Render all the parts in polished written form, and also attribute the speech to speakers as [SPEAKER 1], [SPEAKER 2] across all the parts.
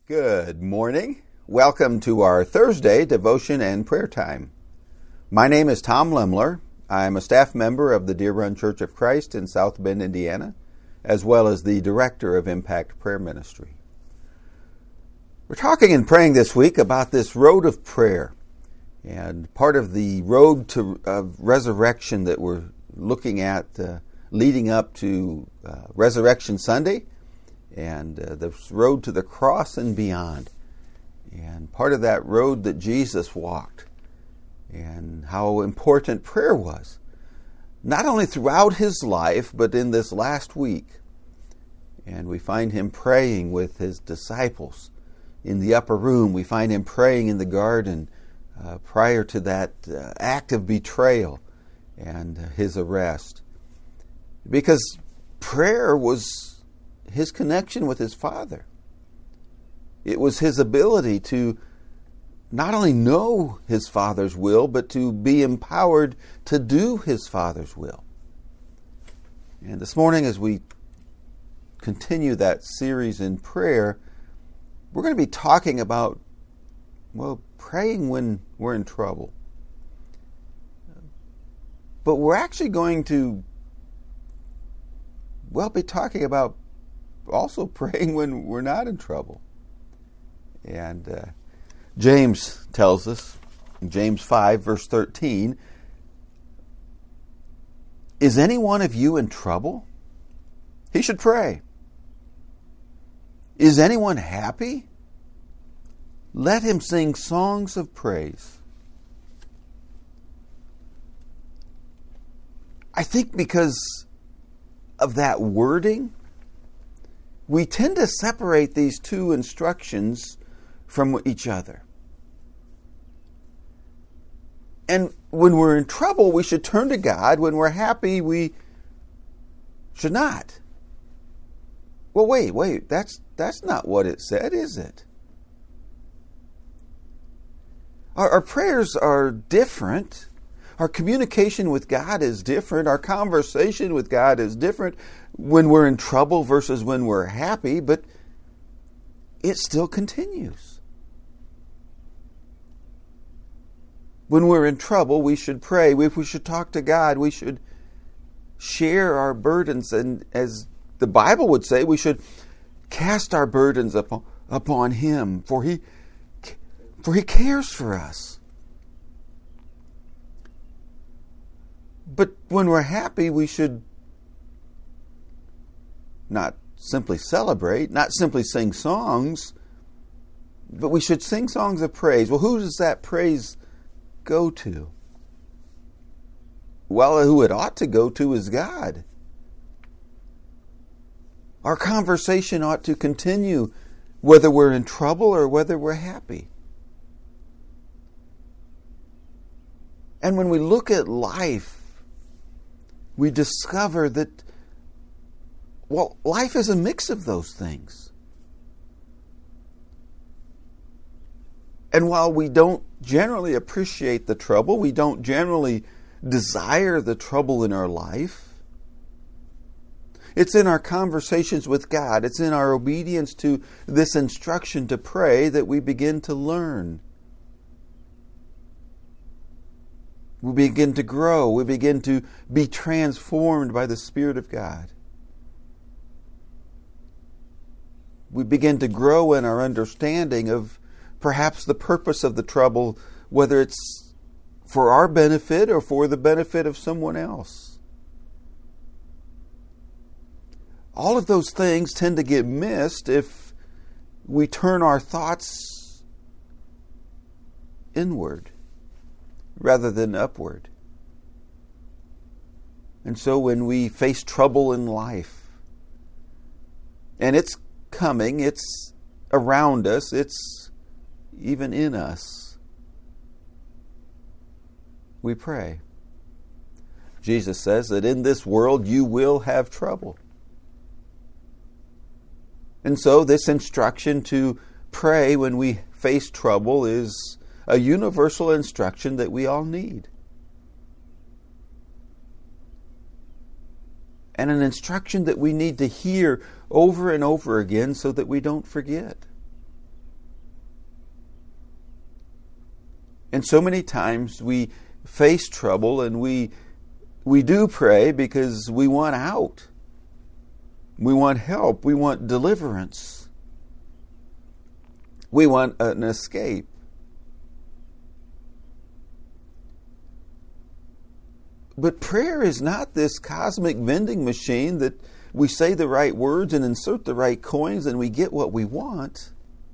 [SPEAKER 1] Good morning. Welcome to our Thursday devotion and prayer time. My name is Tom Lemler. I'm a staff member of the Deer Run Church of Christ in South Bend, Indiana, as well as the director of Impact Prayer Ministry. We're talking and praying this week about this road of prayer, and part of the road to resurrection that we're looking at leading up to Resurrection Sunday, and the road to the cross and beyond. And part of that road that Jesus walked, and how important prayer was, not only throughout his life, but in this last week. And we find him praying with his disciples in the upper room. We find him praying in the garden prior to that act of betrayal and his arrest. Because prayer was his connection with his Father. It was his ability to not only know his Father's will, but to be empowered to do his Father's will. And this morning, as we continue that series in prayer, we're going to be talking about, praying when we're in trouble. But we're actually going to, be talking about also praying when we're not in trouble. And James tells us, in James 5, verse 13, "Is any one of you in trouble? He should pray. Is anyone happy? Let him sing songs of praise." I think because of that wording, we tend to separate these two instructions from each other. And when we're in trouble, we should turn to God. When we're happy, we should not. Well, wait, that's not what it said, is it? Our prayers are different. Our communication with God is different. Our conversation with God is different when we're in trouble versus when we're happy, but it still continues. When we're in trouble, we should pray. We should talk to God. We should share our burdens. And as the Bible would say, we should cast our burdens upon Him, for He cares for us. But when we're happy, we should not simply celebrate, not simply sing songs, but we should sing songs of praise. Well, who does that praise go to? Well, who it ought to go to is God. Our conversation ought to continue whether we're in trouble or whether we're happy. And when we look at life, we discover that, life is a mix of those things. And while we don't generally appreciate the trouble, we don't generally desire the trouble in our life, it's in our conversations with God, it's in our obedience to this instruction to pray that we begin to learn. We begin to grow. We begin to be transformed by the Spirit of God. We begin to grow in our understanding of perhaps the purpose of the trouble, whether it's for our benefit or for the benefit of someone else. All of those things tend to get missed if we turn our thoughts inward rather than upward. And so when we face trouble in life, and it's coming, it's around us, it's even in us, we pray. Jesus says that in this world you will have trouble. And so this instruction to pray when we face trouble is a universal instruction that we all need. And an instruction that we need to hear over and over again so that we don't forget. And so many times we face trouble and we do pray because we want out. We want help. We want deliverance. We want an escape. But prayer is not this cosmic vending machine that we say the right words and insert the right coins and we get what we want.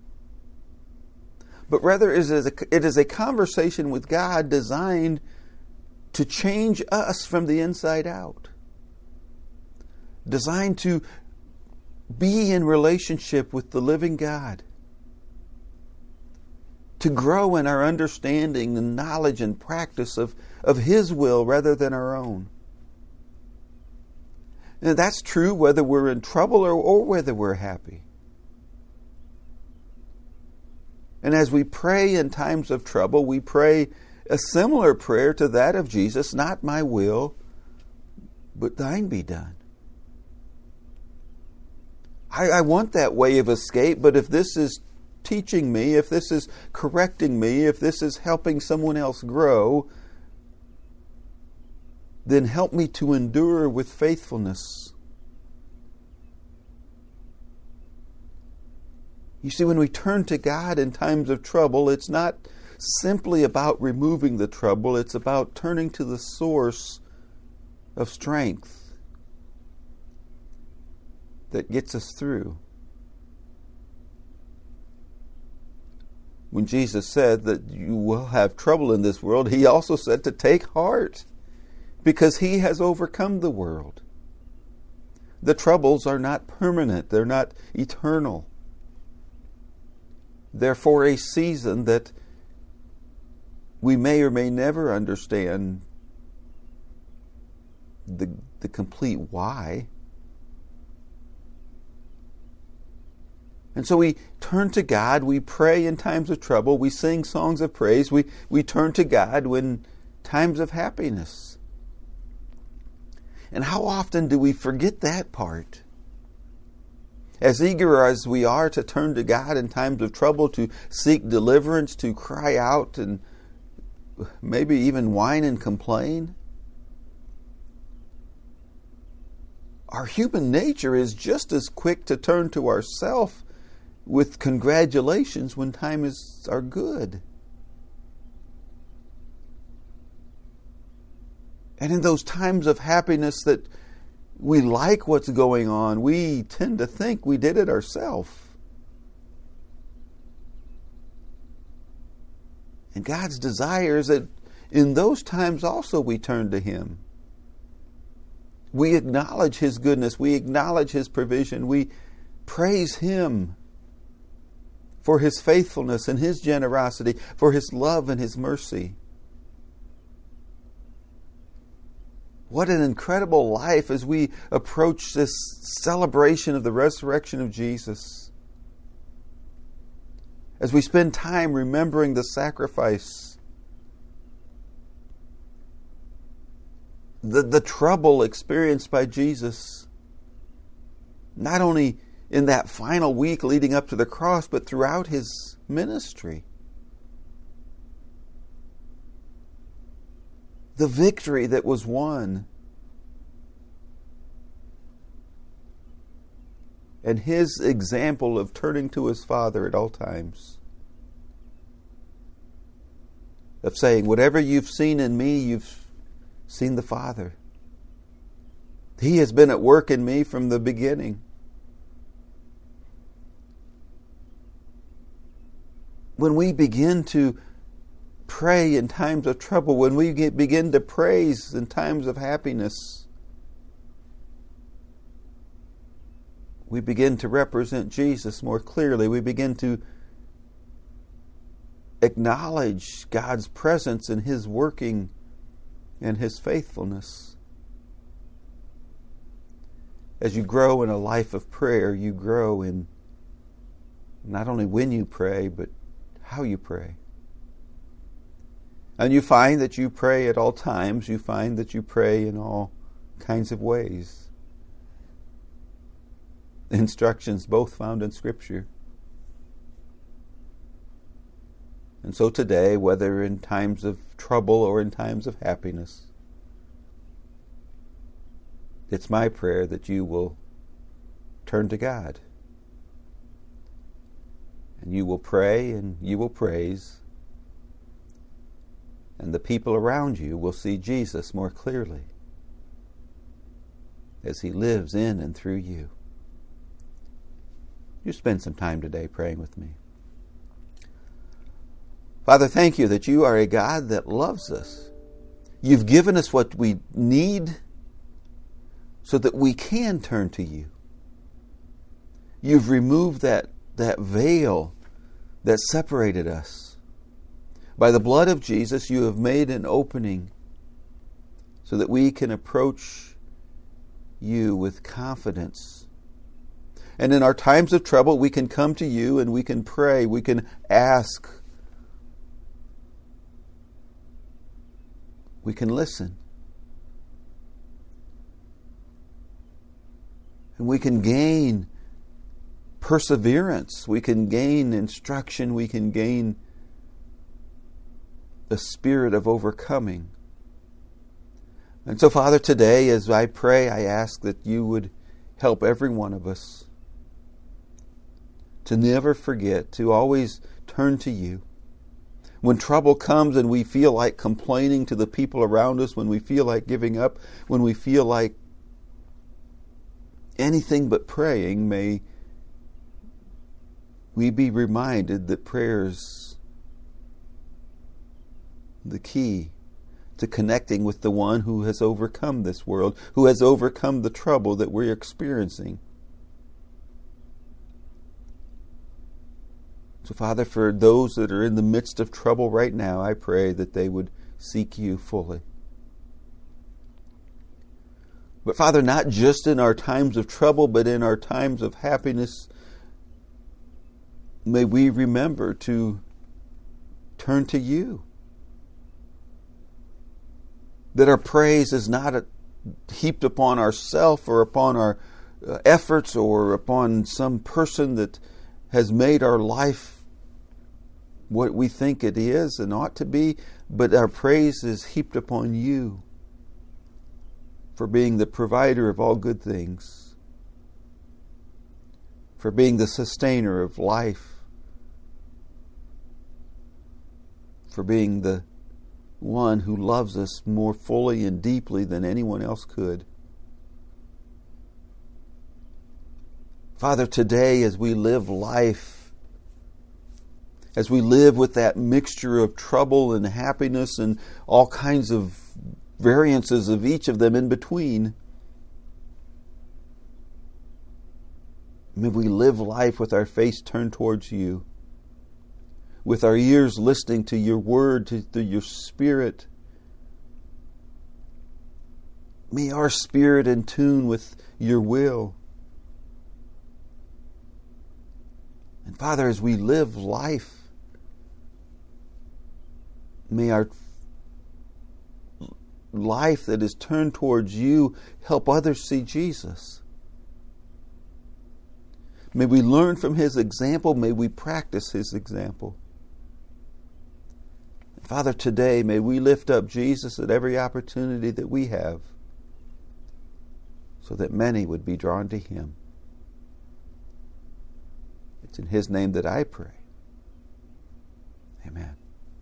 [SPEAKER 1] But rather it is a conversation with God designed to change us from the inside out. Designed to be in relationship with the living God. To grow in our understanding and knowledge and practice of His will rather than our own. And that's true whether we're in trouble or whether we're happy. And as we pray in times of trouble, we pray a similar prayer to that of Jesus, not my will, but thine be done. I want that way of escape, but if this is teaching me, if this is correcting me, if this is helping someone else grow, then help me to endure with faithfulness. You see, when we turn to God in times of trouble, it's not simply about removing the trouble, it's about turning to the source of strength that gets us through. When Jesus said that you will have trouble in this world, He also said to take heart, because He has overcome the world. The troubles are not permanent, they're not eternal. They're for a season that we may or may never understand the complete why. And so we turn to God, we pray in times of trouble, we sing songs of praise, we turn to God when times of happiness. And how often do we forget that part? As eager as we are to turn to God in times of trouble, to seek deliverance, to cry out and maybe even whine and complain, our human nature is just as quick to turn to ourselves with congratulations when times are good. And in those times of happiness that we like what's going on, we tend to think we did it ourselves. And God's desire is that in those times also we turn to Him. We acknowledge His goodness. We acknowledge His provision. We praise Him for His faithfulness and His generosity, for His love and His mercy. What an incredible life as we approach this celebration of the resurrection of Jesus. As we spend time remembering the sacrifice, the trouble experienced by Jesus, not only in that final week leading up to the cross, but throughout His ministry. The victory that was won. And His example of turning to His Father at all times. Of saying, whatever you've seen in me, you've seen the Father. He has been at work in me from the beginning. When we begin to pray in times of trouble, when we begin to praise in times of happiness, we begin to represent Jesus more clearly. We begin to acknowledge God's presence in His working and His faithfulness. As you grow in a life of prayer, you grow in not only when you pray, but how you pray. And you find that you pray at all times. You find that you pray in all kinds of ways. Instructions both found in Scripture. And so today, whether in times of trouble or in times of happiness, it's my prayer that you will turn to God. And you will pray and you will praise. And the people around you will see Jesus more clearly as He lives in and through you. You spend some time today praying with me. Father, thank you that you are a God that loves us. You've given us what we need so that we can turn to you. You've removed that veil that separated us. By the blood of Jesus, you have made an opening so that we can approach you with confidence. And in our times of trouble, we can come to you and we can pray, we can ask, we can listen. And we can gain perseverance. We can gain instruction. We can gain the spirit of overcoming. And so, Father, today as I pray, I ask that you would help every one of us to never forget, to always turn to you. When trouble comes and we feel like complaining to the people around us, when we feel like giving up, when we feel like anything but praying, may we be reminded that prayer's the key to connecting with the one who has overcome this world, who has overcome the trouble that we're experiencing. So, Father, for those that are in the midst of trouble right now, I pray that they would seek you fully. But, Father, not just in our times of trouble, but in our times of happiness, may we remember to turn to you. That our praise is not heaped upon ourselves or upon our efforts or upon some person that has made our life what we think it is and ought to be, but our praise is heaped upon you for being the provider of all good things, for being the sustainer of life, for being the one who loves us more fully and deeply than anyone else could. Father, today as we live life, as we live with that mixture of trouble and happiness and all kinds of variances of each of them in between, may we live life with our face turned towards you, with our ears listening to your word, to your spirit. May our spirit in tune with your will. And Father, as we live life, may our life that is turned towards you help others see Jesus. May we learn from His example. May we practice His example. Father, today may we lift up Jesus at every opportunity that we have so that many would be drawn to Him. It's in His name that I pray. Amen.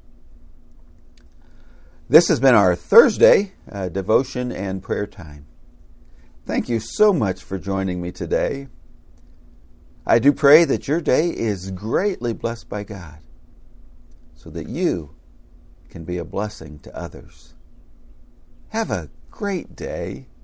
[SPEAKER 1] This has been our Thursday devotion and prayer time. Thank you so much for joining me today. I do pray that your day is greatly blessed by God so that you can be a blessing to others. Have a great day.